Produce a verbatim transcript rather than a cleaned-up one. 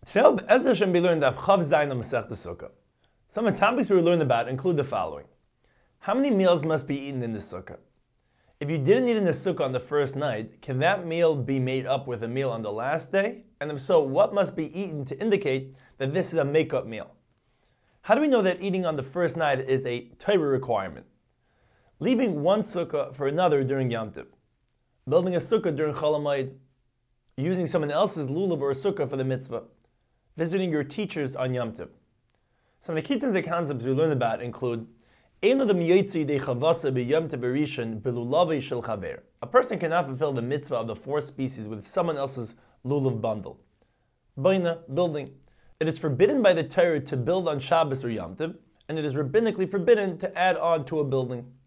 Today, Be'ez Hashem, we learned Daf Chav Zayin on Masechta Sukkah. Some of the topics we learned about include the following. How many meals must be eaten in the sukkah? If you didn't eat in the sukkah on the first night, can that meal be made up with a meal on the last day? And if so, what must be eaten to indicate that this is a make-up meal? How do we know that eating on the first night is a Torah requirement? Leaving one sukkah for another during Yom Tov. Building a sukkah during Chol Hamoed. Using someone else's lulav or sukkah for the mitzvah. Visiting your teachers on Yom Tov. Some of the key things and concepts we learn about include a person cannot fulfill the mitzvah of the four species with someone else's lulav bundle. Baina, building. It is forbidden by the Torah to build on Shabbos or Yom Tov, and it is rabbinically forbidden to add on to a building.